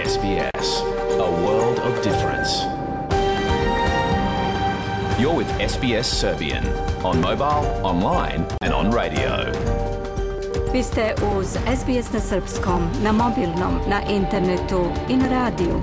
SBS, a world of difference. You're with SBS Serbian on mobile, online and on radio. Vi ste uz SBS na srpskom, na mobilnom, na internetu i na radiju.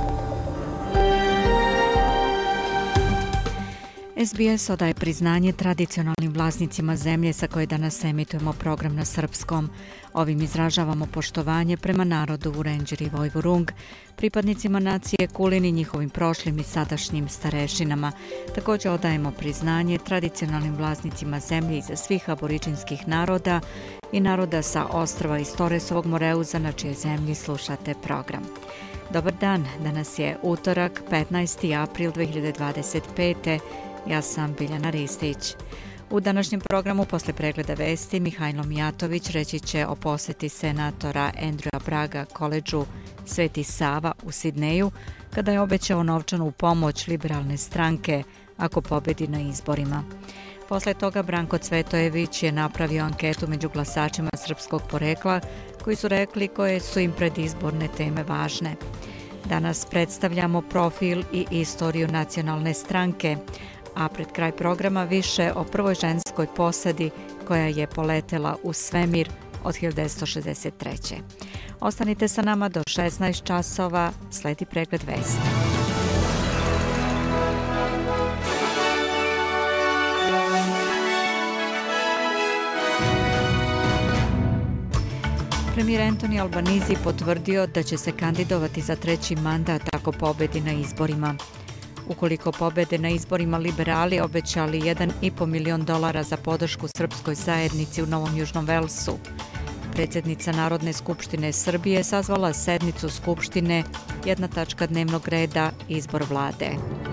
SBS odaje priznanje tradicionalnim vlasnicima zemlje sa koje danas emitujemo program na srpskom. Ovim izražavamo poštovanje prema narodu Vurenđer i Vojvurung, pripadnicima nacije Kulin i njihovim prošlim i sadašnjim starešinama. Također odajemo priznanje tradicionalnim vlasnicima zemlje iza svih aboriđinskih naroda i naroda sa ostrva iz Toresovog Moreuza na čije zemlji slušate program. Dobar dan, danas je utorak, 15. april 2025. Ja sam Biljana Ristić. U današnjem programu posle pregleda vesti Mihajlo Mijatović reći će o poseti senatora Andrewa Bragga koledžu Sveti Sava u Sidneju kada je obećao novčanu pomoć liberalne stranke ako pobedi na izborima. Posle toga Branko Cvetojević je napravio anketu među glasačima srpskog porekla koji su rekli koje su im predizborne teme važne. Danas predstavljamo profil i istoriju nacionalne stranke, a pred kraj programa više o prvoj ženskoj posadi koja je poletela u svemir od 1963. Ostanite sa nama do 16 časova, sledi pregled vesti. Premijer Anthony Albanese potvrdio da će se kandidovati za treći mandat ako pobedi na izborima. Ukoliko pobede na izborima, liberali obećali $1,5 milion za podršku srpskoj zajednici u Novom Južnom Velsu. Predsjednica Narodne skupštine Srbije sazvala sednicu skupštine, jedna tačka dnevnog reda, izbor vlade.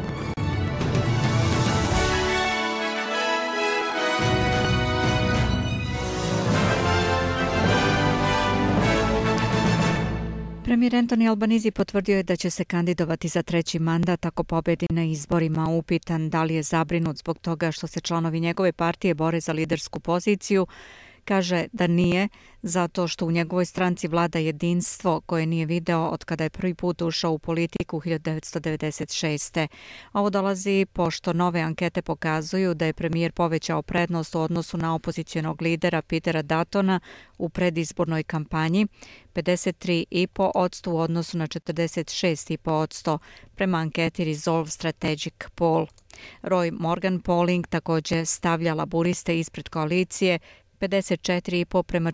Premijer Anthony Albanese potvrdio je da će se kandidovati za treći mandat ako pobedi na izborima. Upitan da li je zabrinut zbog toga što se članovi njegove partije bore za lidersku poziciju, kaže da nije, zato što u njegovoj stranci vlada jedinstvo koje nije video od kada je prvi put ušao u politiku 1996. Ovo dolazi pošto nove ankete pokazuju da je premijer povećao prednost u odnosu na opozicionog lidera Petera Duttona u predizbornoj kampanji, 53,5% u odnosu na 46,5% prema anketi Resolve Strategic Poll. Roy Morgan Polling također stavlja laburiste ispred koalicije, 54,5 prema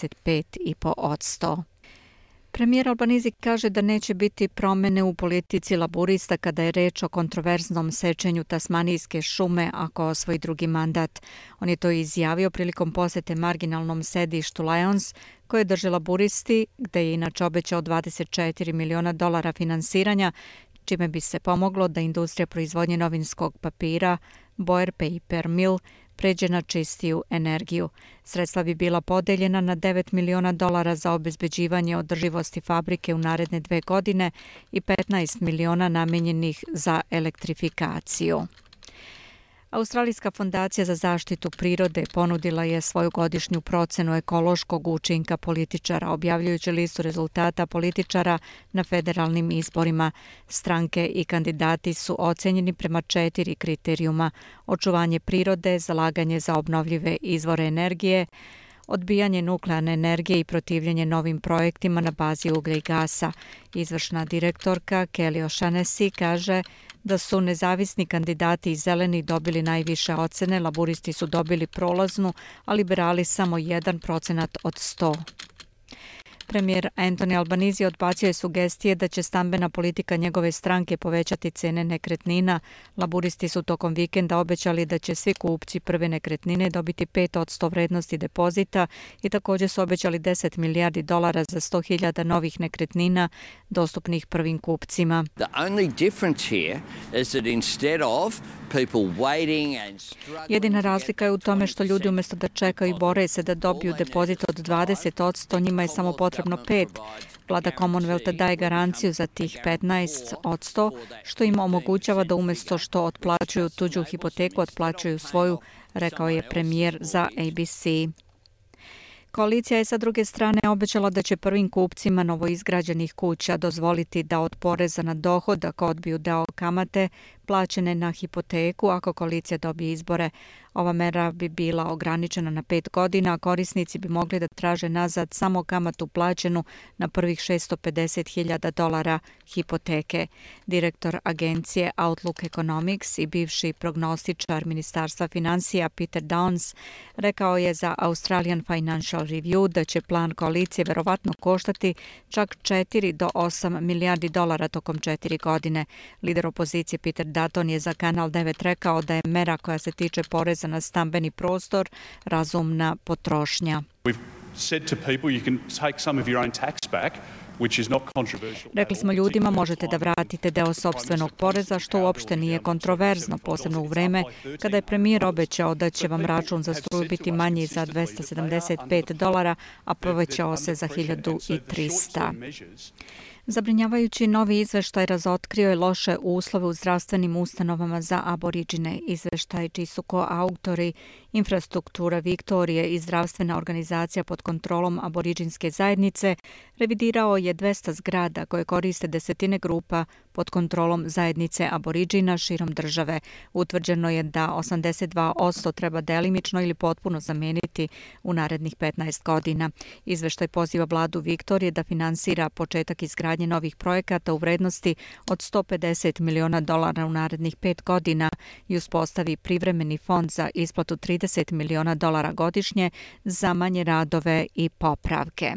45,5%. Premijer Albanese kaže da neće biti promjene u politici laburista kada je reč o kontroverznom sečenju Tasmanijske šume ako osvoji drugi mandat. On je to izjavio prilikom posete marginalnom sedištu Lions koje drže laburisti, gde je inače obećao $24 miliona finansiranja, čime bi se pomoglo da industrija proizvodnje novinskog papira Boyer Paper Mill pređe na čistiju energiju. Sredstva bi bila podeljena na $9 miliona za obezbeđivanje održivosti fabrike u naredne 2 godine i 15 miliona namenjenih za elektrifikaciju. Australijska fondacija za zaštitu prirode ponudila je svoju godišnju procenu ekološkog učinka političara, objavljujući listu rezultata političara na federalnim izborima. Stranke i kandidati su ocenjeni prema 4 kriterijuma: očuvanje prirode, zalaganje za obnovljive izvore energije, odbijanje nuklearne energije i protivljenje novim projektima na bazi uglja i gasa. Izvršna direktorka Kelly O'Shaughnessy kaže da su nezavisni kandidati i zeleni dobili najviše ocene, laburisti su dobili prolaznu, a liberali samo 1% od 100. Premijer Anthony Albanese odbacio je sugestije da će stambena politika njegove stranke povećati cene nekretnina. Laburisti su tokom vikenda obećali da će svi kupci prve nekretnine dobiti 5% vrednosti depozita i također su obećali $10 milijardi za 100.000 novih nekretnina dostupnih prvim kupcima. Jedina razlika je u tome što ljudi umjesto da čekaju i bore se da dobiju depozit od 20%, njima je samo potrebno 5%. Vlada Commonwealtha daje garanciju za tih 15%, što im omogućava da umjesto što otplaćuju tuđu hipoteku, otplaćuju svoju, rekao je premijer za ABC. Koalicija je sa druge strane obećala da će prvim kupcima novoizgrađenih kuća dozvoliti da od poreza na dohodak odbiju deo kamate plaćene na hipoteku ako koalicija dobije izbore. Ova mera bi bila ograničena na 5 godina, a korisnici bi mogli da traže nazad samo kamatu plaćenu na prvih $650,000 hipoteke. Direktor agencije Outlook Economics i bivši prognostičar Ministarstva finansija Peter Downs rekao je za Australian Financial Review da će plan koalicije verovatno koštati čak 4 do 8 milijardi dolara tokom 4 godine. Lider opozicije Peter Dutton je za Kanal 9 rekao da je mera koja se tiče poreza na stambeni prostor razumna potrošnja. Rekli smo ljudima možete da vratite deo sopstvenog poreza, što uopšte nije kontroverzno, posebno u vreme kada je premijer obećao da će vam račun za struju biti manji za $275, a povećao se za 1.300. Zabrinjavajući novi izveštaj razotkrio je loše uslove u zdravstvenim ustanovama za aboriđine. Izveštaj čiji su koautori Infrastruktura Viktorije i zdravstvena organizacija pod kontrolom aboriđinske zajednice revidirao je 200 zgrada koje koriste desetine grupa pod kontrolom zajednice aboriđina širom države. Utvrđeno je da 82% treba delimično ili potpuno zameniti u narednih 15 godina. Izveštaj poziva vladu Viktorije da finansira početak izgradnje novih projekata u vrednosti od $150 miliona u narednih 5 godina i uspostavi privremeni fond za isplatu $30 miliona godišnje za manje radove i popravke.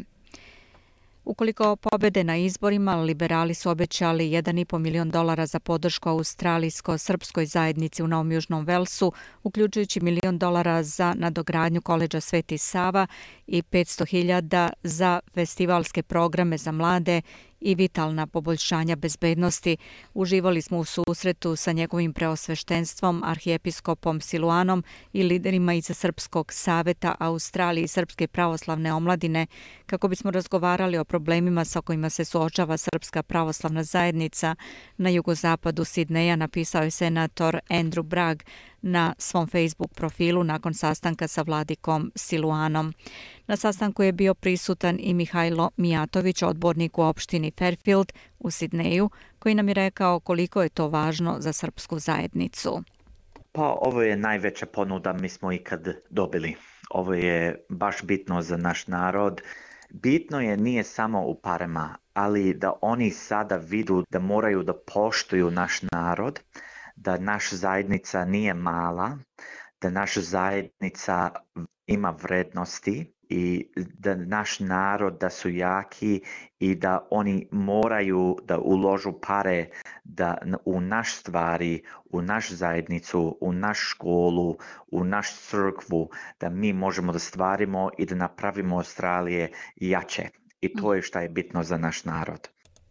Ukoliko pobede na izborima, liberali su obećali $1,5 milion za podršku australijsko-srpskoj zajednici u Novom Južnom Velsu, uključujući $1 milion za nadogradnju koledža Sveti Sava i 500.000 za festivalske programe za mlade i vitalna poboljšanja bezbednosti. Uživali smo u susretu sa njegovim preosveštenstvom, arhijepiskopom Siluanom i liderima iz Srpskog saveta Australije i Srpske pravoslavne omladine kako bismo razgovarali o problemima sa kojima se suočava Srpska pravoslavna zajednica na jugozapadu Sidneja, napisao je senator Andrew Bragg na svom Facebook profilu nakon sastanka sa vladikom Siluanom. Na sastanku je bio prisutan i Mihajlo Mijatović, odbornik u opštini Fairfield u Sidneju, koji nam je rekao koliko je to važno za srpsku zajednicu. Pa ovo je najveća ponuda mi smo ikad dobili. Ovo je baš bitno za naš narod. Bitno je nije samo u parama, ali da oni sada vidu da moraju da poštuju naš narod, da naša zajednica nije mala, da naša zajednica ima vrednosti i da naš narod da su jaki i da oni moraju da uložu pare da u naš stvari, u naš zajednicu, u naš školu, u naš crkvu, da mi možemo da stvarimo i da napravimo Australije jače. I to je što je bitno za naš narod.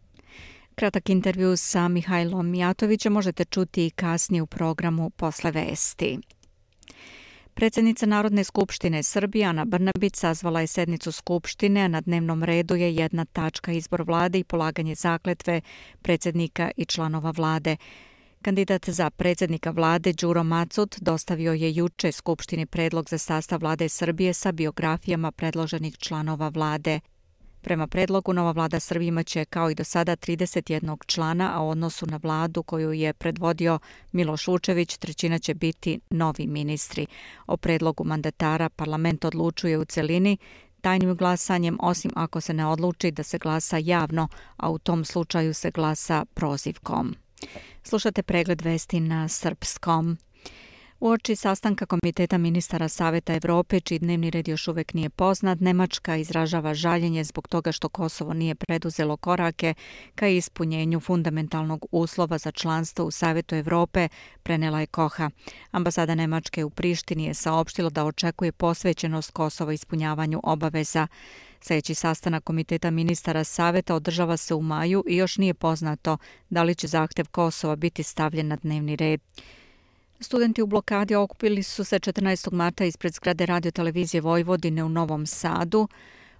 Kratak intervju sa Mihajlom Mijatovićem možete čuti i kasnije u programu Posle vesti. Predsjednica Narodne skupštine Srbije Ana Brnabić sazvala je sednicu skupštine, a na dnevnom redu je jedna tačka izbor vlade i polaganje zakletve predsjednika i članova vlade. Kandidat za predsjednika vlade Đuro Macut dostavio je juče skupštini predlog za sastav vlade Srbije sa biografijama predloženih članova vlade. Prema predlogu, nova vlada Srbije imaće kao i do sada 31 člana, a u odnosu na vladu koju je predvodio Miloš Vučević, trećina će biti novi ministri. O predlogu mandatara parlament odlučuje u celini tajnim glasanjem, osim ako se ne odluči da se glasa javno, a u tom slučaju se glasa prozivkom. Slušate pregled vesti na srpskom. Uoči sastanka Komiteta ministara Saveta Evrope, čiji dnevni red još uvek nije poznat, Nemačka izražava žaljenje zbog toga što Kosovo nije preduzelo korake ka ispunjenju fundamentalnog uslova za članstvo u Savetu Evrope, prenela je Koha. Ambasada Nemačke u Prištini je saopštila da očekuje posvećenost Kosova ispunjavanju obaveza. Sljedeći sastanak Komiteta ministara Saveta održava se u maju i još nije poznato da li će zahtev Kosova biti stavljen na dnevni red. Studenti u blokadi okupili su se 14. marta ispred zgrade radiotelevizije Vojvodine u Novom Sadu.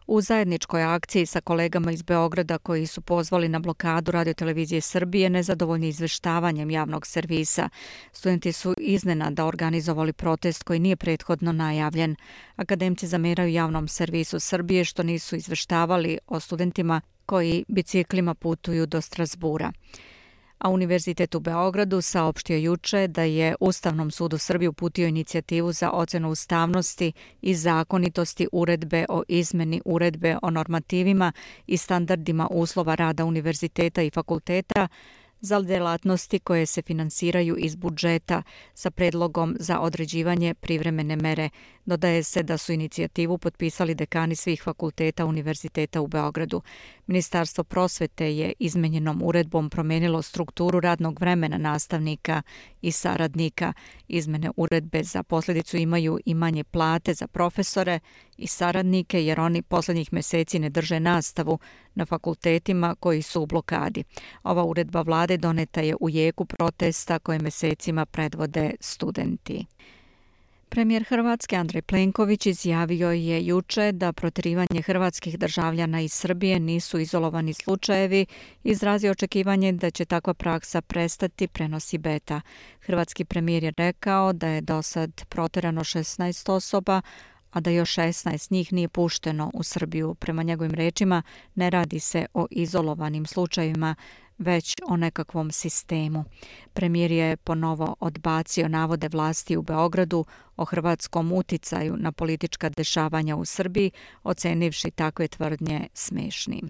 U zajedničkoj akciji sa kolegama iz Beograda koji su pozvali na blokadu Radiotelevizije Srbije nezadovoljni izveštavanjem javnog servisa, studenti su iznenada organizovali protest koji nije prethodno najavljen. Akademci zameraju javnom servisu Srbije što nisu izveštavali o studentima koji biciklima putuju do Strasbura. A Univerzitet u Beogradu saopštio juče da je Ustavnom sudu Srbije uputio inicijativu za ocenu ustavnosti i zakonitosti uredbe o izmeni uredbe o normativima i standardima uslova rada univerziteta i fakulteta za delatnosti koje se finansiraju iz budžeta sa predlogom za određivanje privremene mere. Dodaje se da su inicijativu potpisali dekani svih fakulteta Univerziteta u Beogradu. Ministarstvo prosvete je izmenjenom uredbom promenilo strukturu radnog vremena nastavnika i saradnika. Izmene uredbe za posljedicu imaju i manje plate za profesore i saradnike jer oni poslednjih meseci ne drže nastavu na fakultetima koji su u blokadi. Ova uredba vlade doneta je u jeku protesta koje mesecima predvode studenti. Premijer Hrvatske Andrej Plenković izjavio je juče da protjerivanje hrvatskih državljana iz Srbije nisu izolovani slučajevi i izrazio očekivanje da će takva praksa prestati, prenosi Beta. Hrvatski premijer je rekao da je do sad protjerano 16 osoba, a da još 16 njih nije pušteno u Srbiju. Prema njegovim rečima ne radi se o izolovanim slučajevima, već o nekakvom sistemu. Premijer je ponovo odbacio navode vlasti u Beogradu o hrvatskom uticaju na politička dešavanja u Srbiji, ocenivši takve tvrdnje smešnim.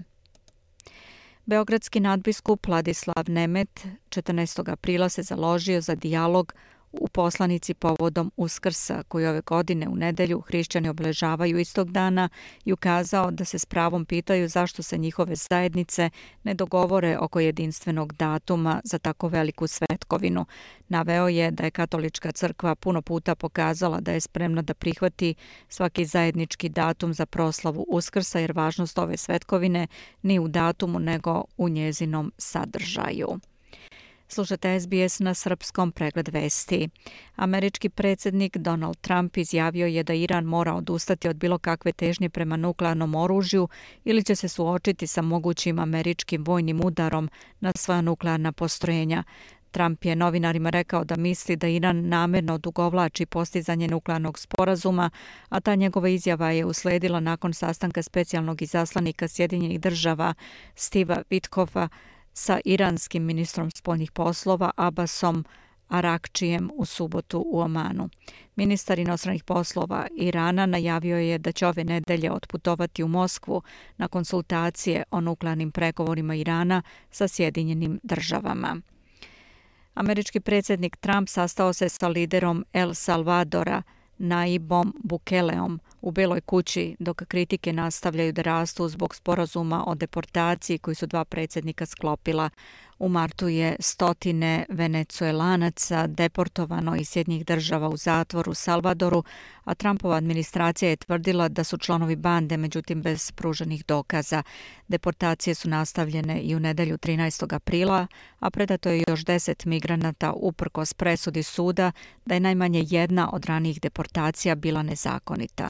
Beogradski nadbiskup Ladislav Nemet 14. aprila se založio za dijalog u poslanici povodom Uskrsa, koji ove godine u nedelju hrišćani obeležavaju istog dana, i ukazao da se s pravom pitaju zašto se njihove zajednice ne dogovore oko jedinstvenog datuma za tako veliku svetkovinu. Naveo je da je katolička crkva puno puta pokazala da je spremna da prihvati svaki zajednički datum za proslavu Uskrsa, jer važnost ove svetkovine nije u datumu nego u njezinom sadržaju. Slušate SBS na srpskom, pregled vesti. Američki predsjednik Donald Trump izjavio je da Iran mora odustati od bilo kakve težnje prema nuklearnom oružju ili će se suočiti sa mogućim američkim vojnim udarom na svoja nuklearna postrojenja. Trump je novinarima rekao da misli da Iran namjerno odugovlači postizanje nuklearnog sporazuma, a ta njegova izjava je usledila nakon sastanka specijalnog izaslanika Sjedinjenih država Steva Witkoffa sa iranskim ministrom spoljnih poslova Abbasom Arakčijem u subotu u Omanu. Ministar inostranih poslova Irana najavio je da će ove nedelje otputovati u Moskvu na konsultacije o nuklearnim pregovorima Irana sa Sjedinjenim državama. Američki predsjednik Trump sastao se sa liderom El Salvadora Nayibom Bukeleom u Beloj kući, dok kritike nastavljaju da rastu zbog sporazuma o deportaciji koji su dva predsjednika sklopila. U martu je stotine Venecuelanaca deportovano iz Sjedinjenih država u zatvor u Salvadoru, a Trumpova administracija je tvrdila da su članovi bande, međutim bez pruženih dokaza. Deportacije su nastavljene i u nedelju 13. aprila, a predato je još 10 migranata uprkos presudi suda da je najmanje jedna od ranijih deportacija bila nezakonita.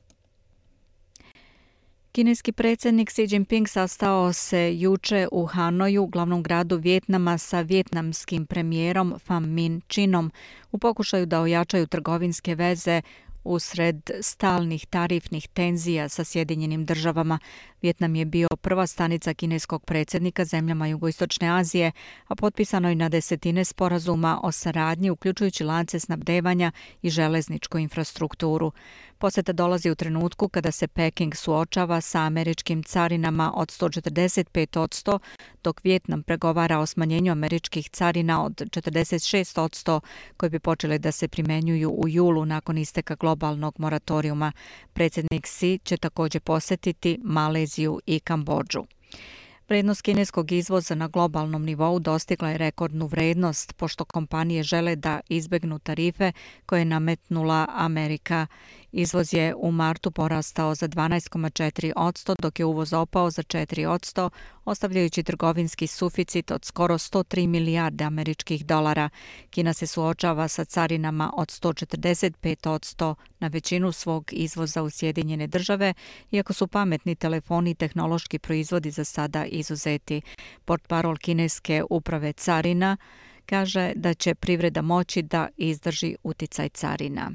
Kineski predsjednik Xi Jinping sastao se juče u Hanoju, glavnom gradu Vijetnama, sa vijetnamskim premijerom Pham Minh Chinom u pokušaju da ojačaju trgovinske veze usred stalnih tarifnih tenzija sa Sjedinjenim državama. Vijetnam je bio prva stanica kineskog predsjednika zemljama Jugoistočne Azije, a potpisano je na desetine sporazuma o saradnji, uključujući lance snabdevanja i železničku infrastrukturu. Posjeta dolazi u trenutku kada se Peking suočava sa američkim carinama od 145%, dok Vijetnam pregovara o smanjenju američkih carina od 46% koje bi počele da se primjenjuju u julu nakon isteka globalnog moratorijuma. Predsjednik Xi će također posjetiti Maleziju i Kambodžu. Vrednost kineskog izvoza na globalnom nivou dostigla je rekordnu vrednost, pošto kompanije žele da izbegnu tarife koje je nametnula Amerika Izvoz je u martu porastao za 12,4%, dok je uvoz opao za 4%, ostavljajući trgovinski suficit od skoro 103 milijarde američkih dolara. Kina se suočava sa carinama od 145% na većinu svog izvoza u Sjedinjene države, iako su pametni telefoni i tehnološki proizvodi za sada izuzeti. Portparol kineske uprave carina kaže da će privreda moći da izdrži uticaj carina.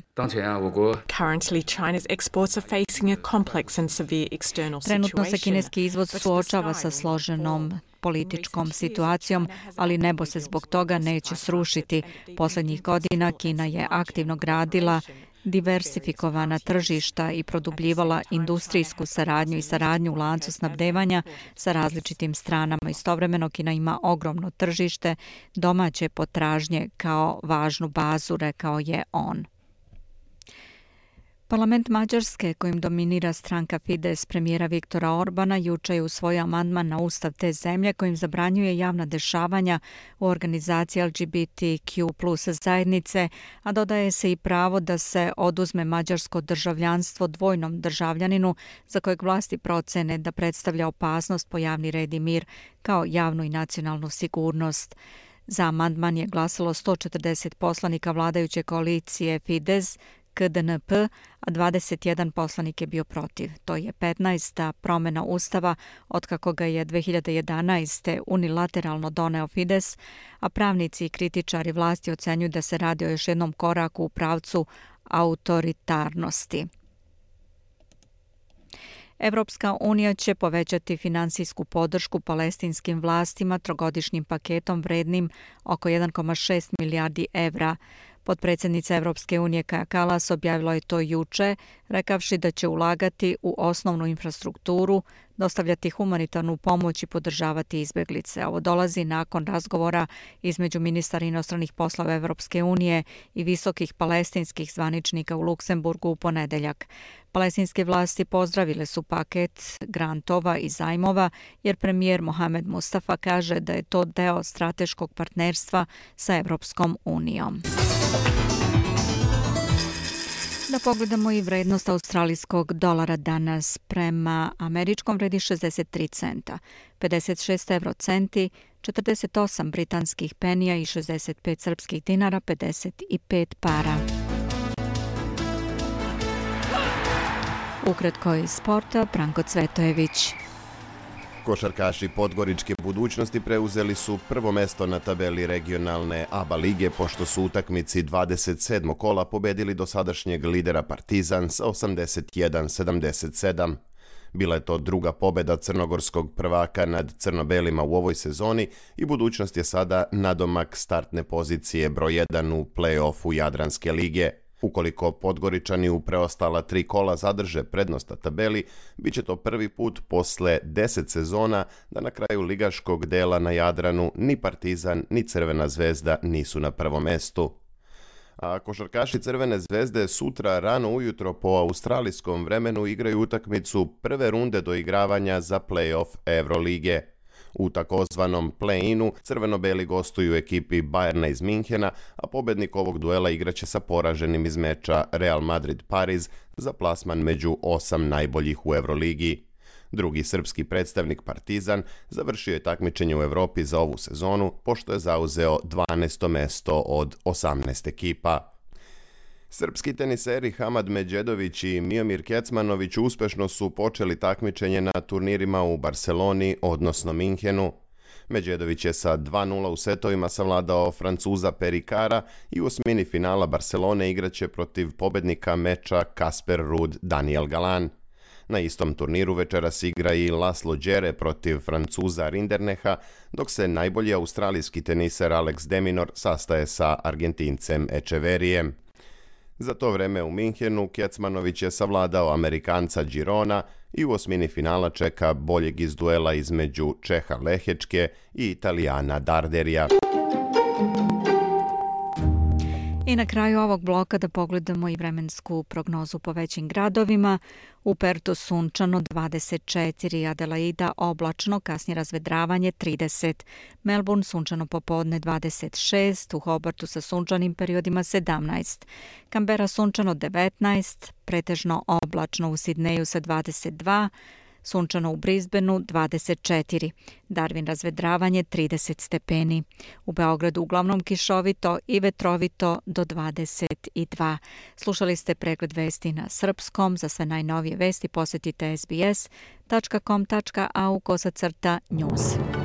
Trenutno se kineski izvoz suočava sa složenom političkom situacijom, ali nebo se zbog toga neće srušiti. Poslednjih godina Kina je aktivno gradila diversifikovana tržišta i produbljivala industrijsku saradnju i saradnju u lancu snabdevanja sa različitim stranama. Istovremeno Kina ima ogromno tržište domaće potražnje kao važnu bazu, rekao je on. Parlament Mađarske, kojim dominira stranka Fides premijera Viktora Orbana, juče je usvojio amandman na ustav te zemlje kojim zabranjuje javna dešavanja u organizaciji LGBTQ+ zajednice, a dodaje se i pravo da se oduzme mađarsko državljanstvo dvojnom državljaninu za kojeg vlasti procene da predstavlja opasnost po javni red i mir kao javnu i nacionalnu sigurnost. Za amandman je glasalo 140 poslanika vladajuće koalicije Fides, KDNP, a 21 poslanik je bio protiv. To je 15. promjena ustava otkako ga je 2011. unilateralno doneo Fides, a pravnici i kritičari vlasti ocenjuju da se radi o još jednom koraku u pravcu autoritarnosti. Evropska unija će povećati finansijsku podršku palestinskim vlastima trogodišnjim paketom vrednim oko 1,6 milijardi evra. Potpredsjednica Evropske unije Kaja Kallas objavila je to juče, rekavši da će ulagati u osnovnu infrastrukturu, dostavljati humanitarnu pomoć i podržavati izbjeglice. Ovo dolazi nakon razgovora između ministara inostranih poslova Evropske unije i visokih palestinskih zvaničnika u Luksemburgu u ponedeljak. Palestinske vlasti pozdravile su paket grantova i zajmova, jer premijer Mohamed Mustafa kaže da je to deo strateškog partnerstva sa Evropskom unijom. Da pogledamo i vrednost australijskog dolara danas prema američkom vredi 63 centa, 56 eurocenti, 48 britanskih penija i 65 srpskih dinara, 55 para. Ukratko iz sporta, Branko Cvetojević. Košarkaši Podgoričke budućnosti preuzeli su prvo mesto na tabeli regionalne ABA lige pošto su utakmici 27. kola pobedili dosadašnjeg lidera Partizan sa 81-77. Bila je to druga pobeda crnogorskog prvaka nad crno-belima u ovoj sezoni i budućnost je sada nadomak startne pozicije broj 1 u play-offu Jadranske lige. Ukoliko Podgoričani u preostala 3 kola zadrže prednost na tabeli, bit će to prvi put posle 10 sezona da na kraju ligaškog dela na Jadranu ni Partizan ni Crvena zvezda nisu na prvom mestu. A košarkaši Crvene zvezde sutra rano ujutro po australijskom vremenu igraju utakmicu prve runde doigravanja za play-off Evrolige. U takozvanom play-inu crveno-beli gostuju ekipi Bayerna iz Minhena, a pobednik ovog duela igraće sa poraženim iz meča Real Madrid-Pariz za plasman među 8 najboljih u Evroligi. Drugi srpski predstavnik Partizan završio je takmičenje u Evropi za ovu sezonu, pošto je zauzeo 12. mesto od 18 ekipa. Srpski teniseri Hamad Medjedović i Miomir Kecmanović uspešno su počeli takmičenje na turnirima u Barceloni, odnosno Minhenu. Medjedović je sa 2:0 u setovima savladao Francuza Perikara i u osmini finala Barcelone igraće protiv pobednika meča Kasper Ruud Daniel Galan. Na istom turniru večeras igra i Laslo Đere protiv Francuza Rinderneha, dok se najbolji australijski teniser Alex de Minaur sastaje sa Argentincem Echeverijem. Za to vreme u Minhenu Kecmanović je savladao Amerikanca Girona i u osmini finala čeka boljeg iz duela između Čeha Lehečke i Italijana Darderija. I na kraju ovog bloka da pogledamo i vremensku prognozu po većim gradovima. U Pertu sunčano 24, Adelaida oblačno, kasnije razvedravanje 30, Melbourne sunčano popodne 26, u Hobartu sa sunčanim periodima 17, Canberra sunčano 19, pretežno oblačno u Sidneju sa 22, sunčano u Brisbaneu 24, Darwin razvedravanje 30 stepeni. U Beogradu uglavnom kišovito i vetrovito do 22. Slušali ste pregled vesti na srpskom. Za sve najnovije vesti posjetite sbs.com.au/news.